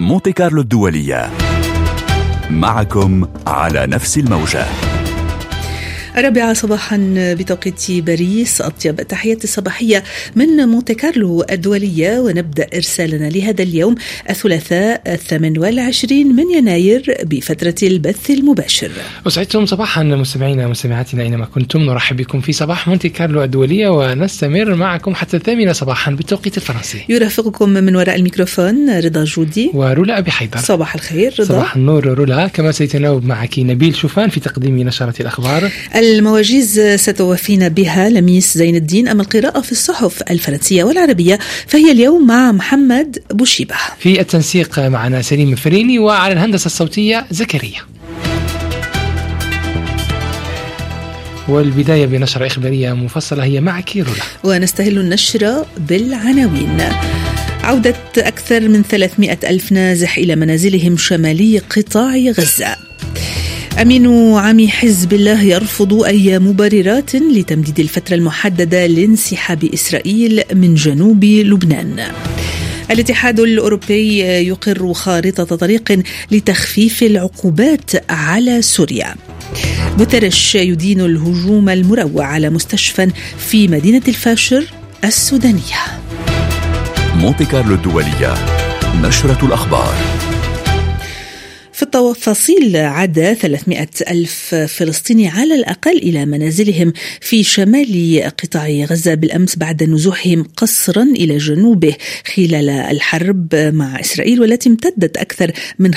مونتي كارلو الدولية، معكم على نفس الموجة. 4 صباحا بتوقيت باريس. أطيب التحيات الصباحية من مونتي كارلو الدولية، ونبدأ إرسالنا لهذا اليوم الثلاثاء 28 من يناير بفترة البث المباشر. أسعدتم صباحا مستمعينا ومستمعاتنا أينما كنتم، نرحب بكم في صباح مونتي كارلو الدولية، ونستمر معكم حتى 8 صباحا بالتوقيت الفرنسي. يرافقكم من وراء الميكروفون رضا جودي ورولا أبي حيدر. صباح الخير رضا. صباح النور رولا. كما سيتناوب معك نبيل شوفان في تقديم نشرة الأخبار. المواجيز ستوفينا بها لميس زين الدين، أما القراءة في الصحف الفرنسية والعربية فهي اليوم مع محمد بوشيبة. في التنسيق معنا سليم فريني، وعلى الهندسة الصوتية زكريا. والبداية بنشرة إخبارية مفصلة هي معك رولا. ونستهل النشرة بالعناوين. عودة أكثر من 300 ألف نازح إلى منازلهم شمالي قطاع غزة. أمين عام حزب الله يرفض أي مبررات لتمديد الفترة المحددة لانسحاب إسرائيل من جنوب لبنان. الاتحاد الأوروبي يقر خارطة طريق لتخفيف العقوبات على سوريا. بوتريش يدين الهجوم المروع على مستشفى في مدينة الفاشر السودانية. مونتي كارلو الدولية، نشرة الأخبار. في التفاصيل، عاد 300 ألف فلسطيني على الأقل إلى منازلهم في شمال قطاع غزة بالأمس بعد نزوحهم قسرا إلى جنوبه خلال الحرب مع إسرائيل والتي امتدت أكثر من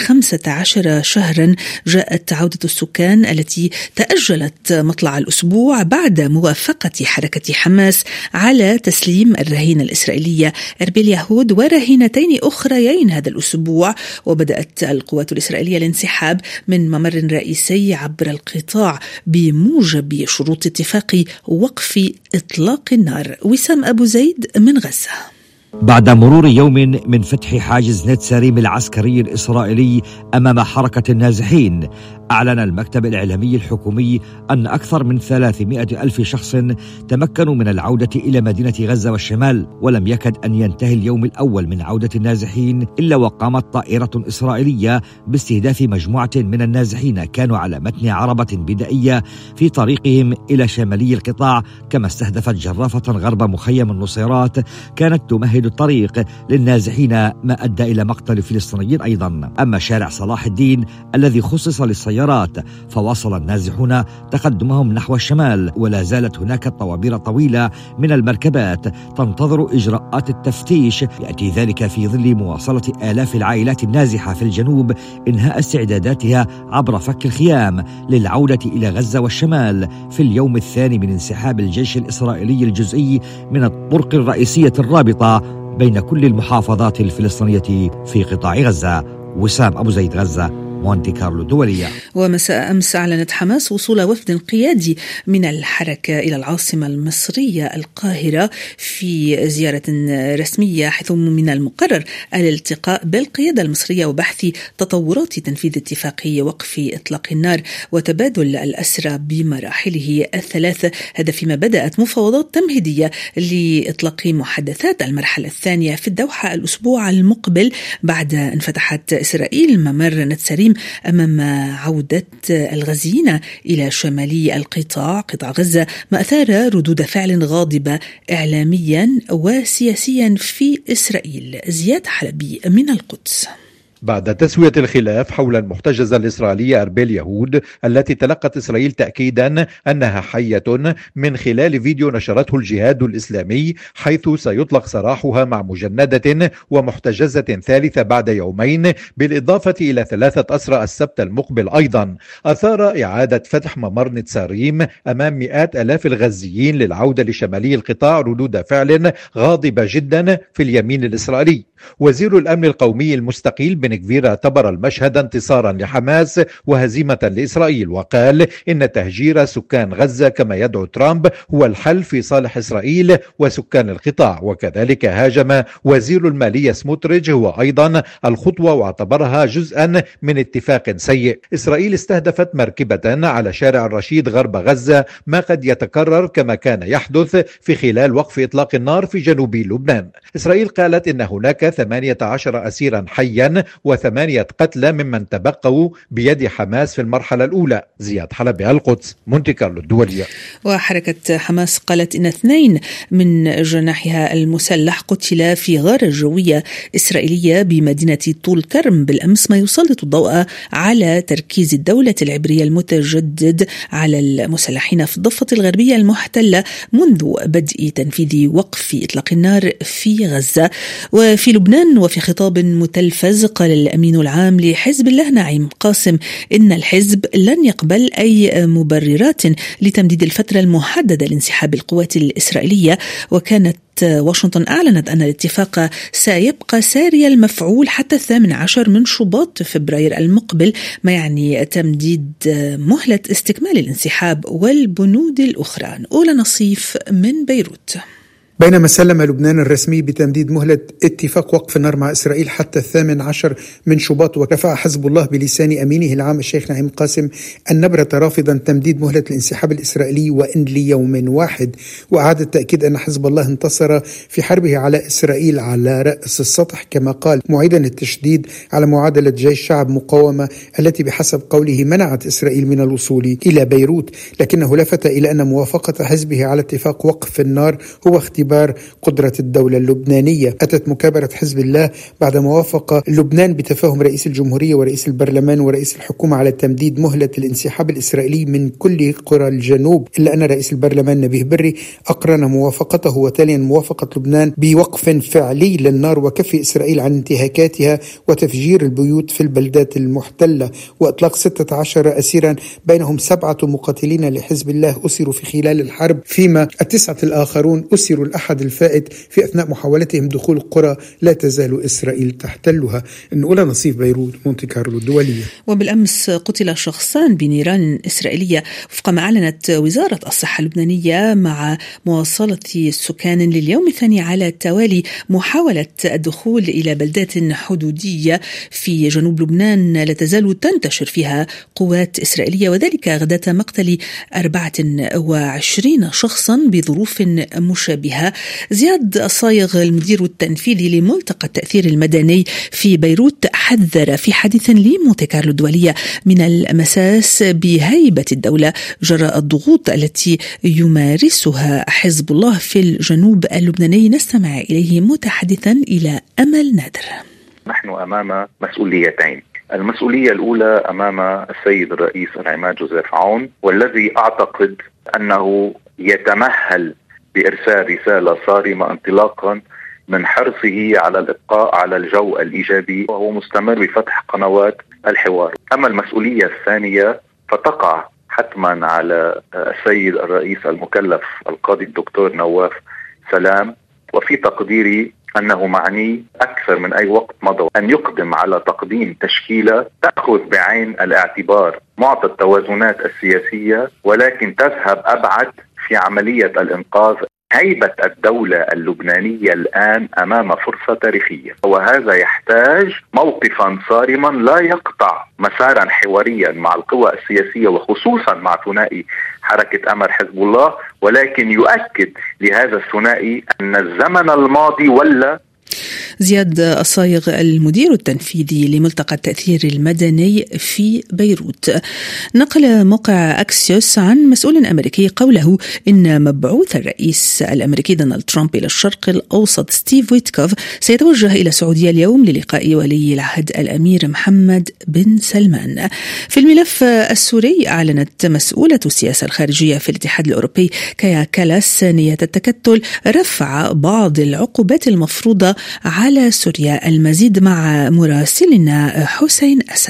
15 شهرا. جاءت عودة السكان التي تأجلت مطلع الأسبوع بعد موافقة حركة حماس على تسليم الرهينة الإسرائيلية أربيل يهود ورهينتين أخريين هذا الأسبوع. وبدأت القوات الإسرائيلية الانسحاب من ممر رئيسي عبر القطاع بموجب شروط اتفاق وقف إطلاق النار. وسام أبو زيد من غزة. بعد مرور يوم من فتح حاجز نتساريم العسكري الإسرائيلي أمام حركة النازحين، أعلن المكتب الإعلامي الحكومي أن أكثر من 300 ألف شخص تمكنوا من العودة إلى مدينة غزة والشمال، ولم يكد أن ينتهي اليوم الأول من عودة النازحين إلا وقامت طائرة إسرائيلية باستهداف مجموعة من النازحين كانوا على متن عربة بدائية في طريقهم إلى شمالي القطاع، كما استهدفت جرافة غرب مخيم النصيرات كانت تمهد الطريق للنازحين، ما أدى إلى مقتل فلسطينيين أيضا. أما شارع صلاح الدين الذي خصص للسيارات فواصل النازحون تقدمهم نحو الشمال، ولا زالت هناك طوابير طويلة من المركبات تنتظر إجراءات التفتيش. يأتي ذلك في ظل مواصلة آلاف العائلات النازحة في الجنوب إنهاء استعداداتها عبر فك الخيام للعودة إلى غزة والشمال في اليوم الثاني من انسحاب الجيش الإسرائيلي الجزئي من الطرق الرئيسية الرابطة بين كل المحافظات الفلسطينية في قطاع غزة. وسام أبو زيد، غزة، مونتي كارلو الدولية. ومساء أمس أعلنت حماس وصول وفد قيادي من الحركة إلى العاصمة المصرية القاهرة في زيارة رسمية، حيث من المقرر الالتقاء بالقيادة المصرية وبحث تطورات تنفيذ اتفاقية وقف إطلاق النار وتبادل الأسرى بمراحله الثلاث. هذا فيما بدأت مفاوضات تمهيدية لإطلاق محادثات المرحلة الثانية في الدوحة الأسبوع المقبل بعد أن فتحت إسرائيل ممر نتساريم أمام عودة الغزيين إلى شمالي القطاع قطاع غزة، ما أثار ردود فعل غاضبة إعلاميا وسياسيا في إسرائيل. زياد حلبي من القدس. بعد تسوية الخلاف حول المحتجزة الإسرائيلية أربيل يهود التي تلقت إسرائيل تأكيدا أنها حية من خلال فيديو نشرته الجهاد الإسلامي، حيث سيطلق سراحها مع مجندة ومحتجزة ثالثة بعد يومين، بالإضافة إلى 3 أسرى السبت المقبل. أيضا أثار إعادة فتح ممر نتساريم أمام مئات آلاف الغزيين للعودة لشمالي القطاع ردود فعل غاضبة جدا في اليمين الإسرائيلي. وزير الأمن القومي المستقيل بن غفير اعتبر المشهد انتصارا لحماس وهزيمة لإسرائيل، وقال إن تهجير سكان غزة كما يدعو ترامب هو الحل في صالح إسرائيل وسكان القطاع. وكذلك هاجم وزير المالية سموتريتش هو أيضا الخطوة واعتبرها جزءا من اتفاق سيء. إسرائيل استهدفت مركبة على شارع الرشيد غرب غزة، ما قد يتكرر كما كان يحدث في خلال وقف إطلاق النار في جنوب لبنان. إسرائيل قالت إن هناك 18 أسيرا حيا و8 قتلى ممن تبقوا بيد حماس في المرحلة الأولى. زياد حلبي، القدس، مونتي كارلو الدولية. وحركة حماس قالت إن 2 من جناحها المسلح قتل في غارة جوية إسرائيلية بمدينة طول كرم بالأمس، ما يسلط الضوء على تركيز الدولة العبرية المتجدد على المسلحين في الضفة الغربية المحتلة منذ بدء تنفيذ وقف إطلاق النار في غزة. وفي لبنان، وفي خطاب متلفز، قال الأمين العام لحزب الله نعيم قاسم إن الحزب لن يقبل أي مبررات لتمديد الفترة المحددة لانسحاب القوات الإسرائيلية. وكانت واشنطن أعلنت أن الاتفاق سيبقى ساري المفعول حتى 18 من شباط فبراير المقبل، ما يعني تمديد مهلة استكمال الانسحاب والبنود الأخرى. أولى نصيف من بيروت. بينما سلم لبنان الرسمي بتمديد مهلة اتفاق وقف النار مع إسرائيل حتى 18 من شباط، وكفى حزب الله بلسان أمينه العام الشيخ نعيم قاسم النبرة رافضا تمديد مهلة الانسحاب الإسرائيلي وإن ليوم واحد. وأعاد التأكيد أن حزب الله انتصر في حربه على إسرائيل على رأس السطح كما قال، معيدا التشديد على معادلة جيش شعب مقاومة التي بحسب قوله منعت إسرائيل من الوصول إلى بيروت. لكنه لفت إلى أن موافقة حزبه على اتفاق وقف النار هو اختبار قدرة الدولة اللبنانية. أتت مكابرة حزب الله بعد موافقة لبنان بتفاهم رئيس الجمهورية ورئيس البرلمان ورئيس الحكومة على تمديد مهلة الانسحاب الإسرائيلي من كل قرى الجنوب، إلا أن رئيس البرلمان نبيه بري أقرن موافقته وتاليا موافقة لبنان بوقف فعلي للنار وكف إسرائيل عن انتهاكاتها وتفجير البيوت في البلدات المحتلة، وإطلاق 16 أسيرا بينهم 7 مقاتلين لحزب الله أسروا في خلال الحرب، فيما 9 الآخرون أسروا الأحد الفائت في أثناء محاولتهم دخول قرى لا تزال إسرائيل تحتلها. أولى نصيف بيروت، مونتي كارلو الدولية. وبالأمس قتل شخصان بنيران إسرائيلية وفق ما أعلنت وزارة الصحة اللبنانية، مع مواصلة السكان لليوم الثاني على التوالي محاولة الدخول إلى بلدات حدودية في جنوب لبنان لا تزال تنتشر فيها قوات إسرائيلية، وذلك غداة مقتل 24 شخصا بظروف مشابهة. زياد الصايغ المدير التنفيذي لملتقى التأثير المدني في بيروت حذر في حديث لمونتي كارلو الدولية من المساس بهيبة الدولة جراء الضغوط التي يمارسها حزب الله في الجنوب اللبناني. نستمع إليه متحدثا إلى أمل نادر. نحن أمام مسؤوليتين. المسؤولية الأولى أمام السيد الرئيس العماد جوزيف عون، والذي أعتقد أنه يتمهل بإرسال رسالة صارمة انطلاقا من حرصه على الإبقاء على الجو الإيجابي، وهو مستمر بفتح قنوات الحوار. أما المسؤولية الثانية فتقع حتما على السيد الرئيس المكلف القاضي الدكتور نواف سلام، وفي تقديري أنه معني أكثر من أي وقت مضى أن يقدم على تقديم تشكيلة تأخذ بعين الاعتبار معطى التوازنات السياسية، ولكن تذهب أبعد في عملية الإنقاذ. هيبة الدولة اللبنانية الآن أمام فرصة تاريخية، وهذا يحتاج موقفا صارما لا يقطع مسارا حواريا مع القوى السياسية وخصوصا مع ثنائي حركة أمل حزب الله، ولكن يؤكد لهذا الثنائي أن الزمن الماضي ولا. زياد الصايغ المدير التنفيذي لملتقى التأثير المدني في بيروت. نقل موقع أكسيوس عن مسؤول أمريكي قوله إن مبعوث الرئيس الأمريكي دونالد ترامب إلى الشرق الأوسط ستيف ويتكوف سيتوجه إلى السعودية اليوم للقاء ولي العهد الأمير محمد بن سلمان. في الملف السوري، أعلنت مسؤولة السياسة الخارجية في الاتحاد الأوروبي كايا كالاس نية التكتل رفع بعض العقوبات المفروضة على سوريا. المزيد مع مراسلنا حسين أسد.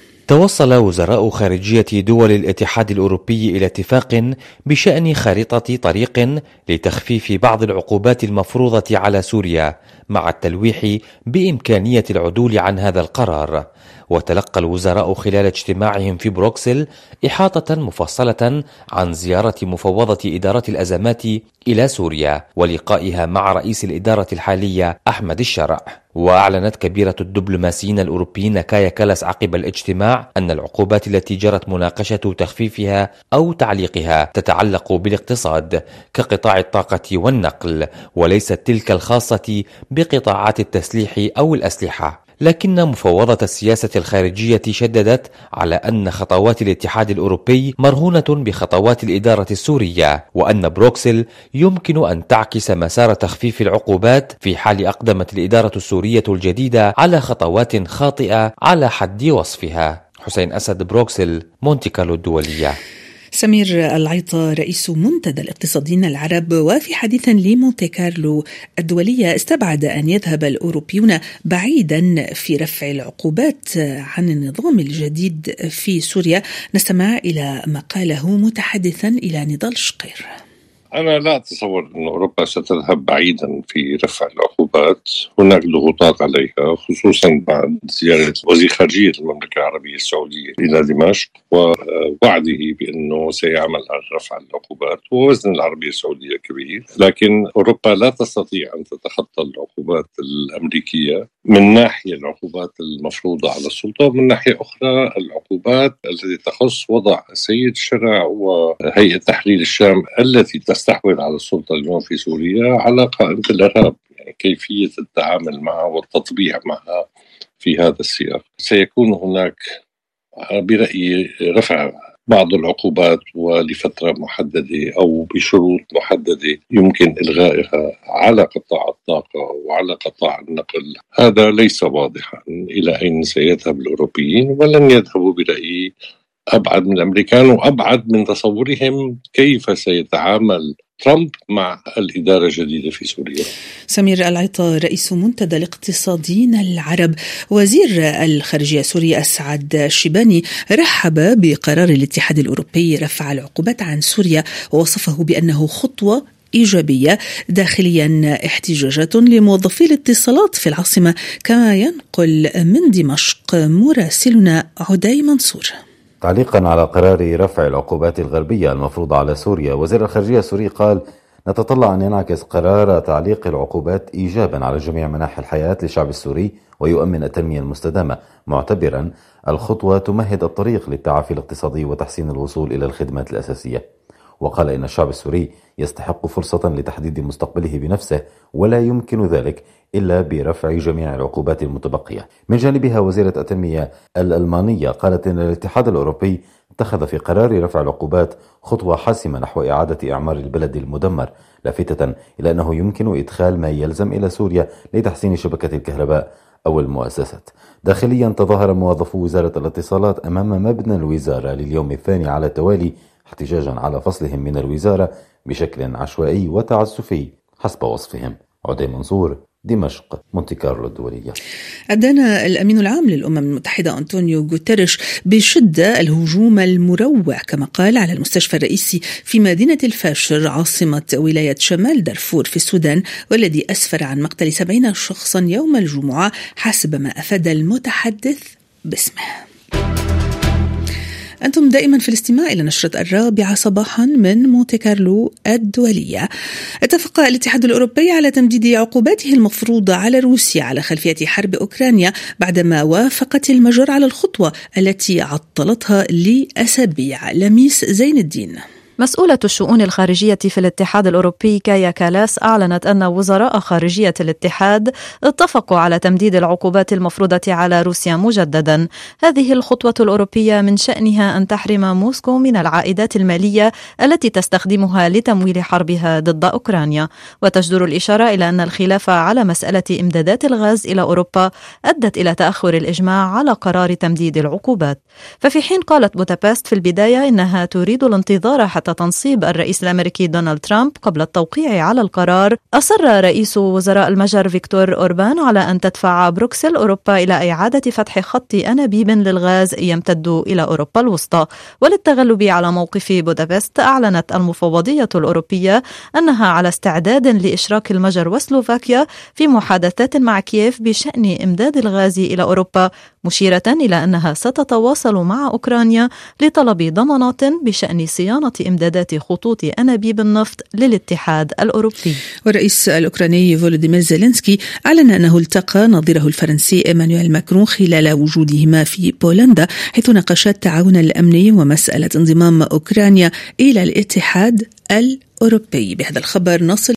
توصل وزراء خارجية دول الاتحاد الأوروبي إلى اتفاق بشأن خارطة طريق لتخفيف بعض العقوبات المفروضة على سوريا، مع التلويح بإمكانية العدول عن هذا القرار. وتلقى الوزراء خلال اجتماعهم في بروكسل إحاطة مفصلة عن زيارة مفوضة إدارة الأزمات إلى سوريا ولقائها مع رئيس الإدارة الحالية أحمد الشرع. وأعلنت كبيرة الدبلوماسيين الأوروبيين كايا كالاس عقب الاجتماع أن العقوبات التي جرت مناقشة تخفيفها أو تعليقها تتعلق بالاقتصاد كقطاع الطاقة والنقل، وليست تلك الخاصة بقطاعات التسليح أو الأسلحة. لكن مفوضة السياسة الخارجية شددت على أن خطوات الاتحاد الأوروبي مرهونة بخطوات الإدارة السورية، وأن بروكسل يمكن أن تعكس مسار تخفيف العقوبات في حال أقدمت الإدارة السورية الجديدة على خطوات خاطئة على حد وصفها. حسين أسد، بروكسل، مونتي كارلو الدولية. سمير العيطة رئيس منتدى الاقتصاديين العرب، وفي حديث لمونتي كارلو الدولية استبعد أن يذهب الأوروبيون بعيدا في رفع العقوبات عن النظام الجديد في سوريا. نستمع إلى ما قاله متحدثا إلى نضال شقير. أنا لا أتصور أن أوروبا ستذهب بعيدا في رفع العقوبات. هناك ضغوطات عليها، خصوصا بعد زيارة وزير خارجية المملكة العربية السعودية إلى دمشق ووعده بأنه سيعمل على رفع العقوبات، ووزن العربية السعودية كبير. لكن أوروبا لا تستطيع أن تتخطى العقوبات الأمريكية، من ناحية العقوبات المفروضة على السلطة، ومن ناحية أخرى العقوبات التي تخص وضع سيد الشرع وهيئة تحرير الشام التي تستحوذ على السلطة اليوم في سوريا على قائمة الإرهاب. يعني كيفية التعامل معها والتطبيع معها في هذا السياق. سيكون هناك برأيي رفع بعض العقوبات ولفترة محددة أو بشروط محددة يمكن إلغائها على قطاع الطاقة وعلى قطاع النقل. هذا ليس واضحا إلى أين سيذهب الأوروبيين، ولن يذهبوا برأيي أبعد من الأمريكان وأبعد من تصورهم كيف سيتعامل ترامب مع الإدارة الجديدة في سوريا. سمير العيطة رئيس منتدى الاقتصاديين العرب. وزير الخارجية السوري أسعد الشيباني رحب بقرار الاتحاد الأوروبي رفع العقوبات عن سوريا، ووصفه بأنه خطوة إيجابية. داخليا احتجاجات لموظفي الاتصالات في العاصمة، كما ينقل من دمشق مراسلنا عدي منصور. تعليقا على قرار رفع العقوبات الغربية المفروضة على سوريا، وزير الخارجية السوري قال: نتطلع أن ينعكس قرار تعليق العقوبات إيجابا على جميع مناحي الحياة للشعب السوري ويؤمن التنمية المستدامة، معتبرا الخطوة تمهد الطريق للتعافي الاقتصادي وتحسين الوصول إلى الخدمات الأساسية. وقال إن الشعب السوري يستحق فرصة لتحديد مستقبله بنفسه، ولا يمكن ذلك إلا برفع جميع العقوبات المتبقية. من جانبها وزيرة التنمية الألمانية قالت إن الاتحاد الأوروبي اتخذ في قرار رفع العقوبات خطوة حاسمة نحو إعادة إعمار البلد المدمر، لافتة إلى أنه يمكن إدخال ما يلزم إلى سوريا لتحسين شبكة الكهرباء أو المؤسسات. داخليا تظاهر موظفو وزارة الاتصالات أمام مبنى الوزارة لليوم الثاني على التوالي احتجاجا على فصلهم من الوزارة بشكل عشوائي وتعسفي حسب وصفهم. عدي منصور، دمشق، مونتي كارلو الدولية. أدان الأمين العام للأمم المتحدة أنطونيو غوتيريش بشدة الهجوم المروع كما قال على المستشفى الرئيسي في مدينة الفاشر عاصمة ولاية شمال دارفور في السودان، والذي أسفر عن مقتل 70 شخصا يوم الجمعة حسب ما أفاد المتحدث باسمه. أنتم دائما في الاستماع إلى نشرة 4 صباحا من مونتي كارلو الدولية. اتفق الاتحاد الأوروبي على تمديد عقوباته المفروضة على روسيا على خلفية حرب أوكرانيا بعدما وافقت المجر على الخطوة التي عطلتها لأسابيع. لميس زين الدين. مسؤولة الشؤون الخارجية في الاتحاد الأوروبي كايا كالاس أعلنت أن وزراء خارجية الاتحاد اتفقوا على تمديد العقوبات المفروضة على روسيا مجددا. هذه الخطوة الأوروبية من شأنها أن تحرم موسكو من العائدات المالية التي تستخدمها لتمويل حربها ضد أوكرانيا، وتجدر الإشارة إلى أن الخلاف على مسألة إمدادات الغاز إلى أوروبا أدت إلى تأخر الإجماع على قرار تمديد العقوبات. ففي حين قالت بودابست في البداية إنها تريد الانتظار حتى تنصيب الرئيس الأمريكي دونالد ترامب قبل التوقيع على القرار، أصر رئيس وزراء المجر فيكتور أوربان على أن تدفع بروكسل أوروبا إلى إعادة فتح خط أنابيب للغاز يمتد إلى أوروبا الوسطى. وللتغلب على موقف بودابست أعلنت المفوضية الأوروبية أنها على استعداد لإشراك المجر وسلوفاكيا في محادثات مع كييف بشأن إمداد الغاز إلى أوروبا، مشيرة إلى أنها ستتواصل مع أوكرانيا لطلب ضمانات بشأن صيانة إمدادات خطوط أنابيب النفط للاتحاد الأوروبي. والرئيس الأوكراني فولوديمير زيلينسكي أعلن أنه التقى نظيره الفرنسي إيمانويل ماكرون خلال وجودهما في بولندا، حيث ناقشا التعاون الأمني ومسألة انضمام أوكرانيا إلى الاتحاد الأوروبي. بهذا الخبر نصل